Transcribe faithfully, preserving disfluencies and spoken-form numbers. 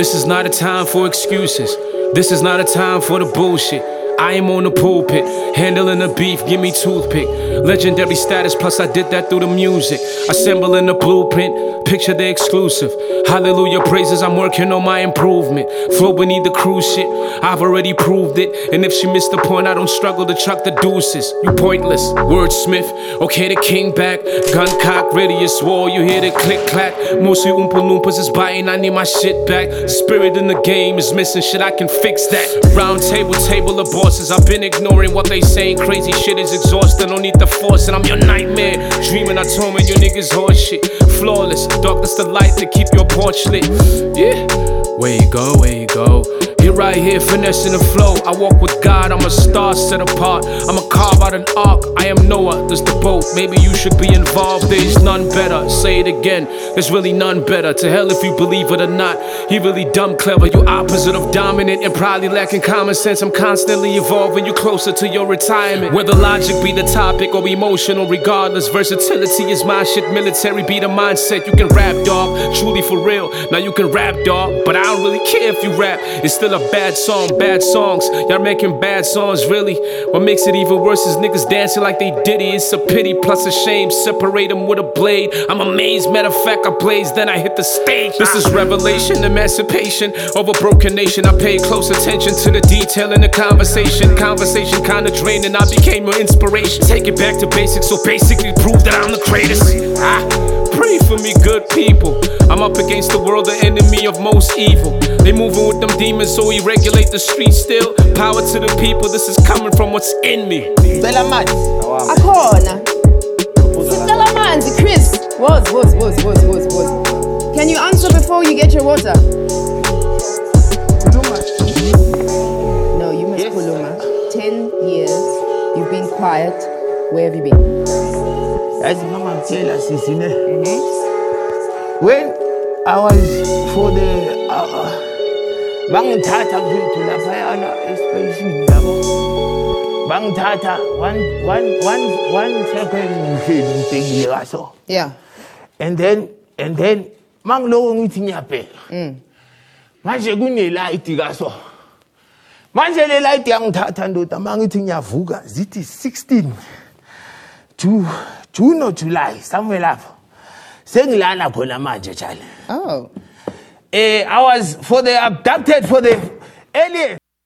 This is not a time for excuses. This is not a time for the bullshit. I am on the pulpit, handling the beef, give me toothpick. Legendary status, plus I did that through the music. Assembling the blueprint, picture the exclusive. Hallelujah, praises, I'm working on my improvement. Flow beneath the cruise shit, I've already proved it. And if she missed the point, I don't struggle to chuck the deuces. You pointless, wordsmith, okay the king back. Gun cock, radius wall, you hear the click clack. Mostly Oompa Loompas is biting, I need my shit back. Spirit in the game is missing, shit I can fix that. Round table, table of bosses, I've been ignoring what they saying. Crazy shit is exhausting, don't need the force, and I'm your nightmare. Dreaming I told me you niggas horse shit. Flawless, darkness the light to keep your porch lit. Yeah, where you go, where you go. Here right here, finessing the flow. I walk with God, I'm a star set apart. I'm a carve out an ark, I am Noah, there's the boat. Maybe you should be involved, there's none better. Say it again, there's really none better. To hell if you believe it or not. He really dumb clever, you opposite of dominant and probably lacking common sense. I'm constantly evolving, you closer to your retirement. Whether logic be the topic or emotional, regardless, versatility is my shit. Military be the mindset. You can rap, dog, truly for real. Now you can rap, dog, but I don't really care if you rap. It's still a bad song, bad songs. Y'all making bad songs, really. What makes it even worse is niggas dancing like they Diddy. It's a pity plus a shame. Separate them with a blade. I'm amazed, matter of fact, I blaze, then I hit the stage. This is revelation, emancipation of a broken nation. I paid close attention to the detail in the conversation. Conversation kinda draining, I became your inspiration. Take it back to basics, so basically prove that I'm the greatest. Ah, pray for me, good people. I'm up against the world, the enemy of most evil. They moving with them demons, so we regulate the streets still. Power to the people, this is coming from what's in me. Stella Manzi. Akona. Stella Manzi, Chris. Woz, woz, woz, woz, woz, woz. Can you answer before you get your water? Kuluma. No, you must Yes. Kuluma. Ten years, you've been quiet. Where have you been? That's Mama Taylor, sissy. Mm-hmm. When I was for the uh, bangithatha kwethu laphayana espaceship yabo. Bangithatha one one one one second ngihleli ngibhekile kaso. Yeah. And then and then mangiloko ngithi ngiyabheka. Mm. Manje kune light kaso. Manje le light yangithatha ndoda mangithi ngiyavuka zithi sixteen to June or July somewhere lapho. Sengilala khona manje Charlie. Oh. Eh, I was for the abducted for the alien.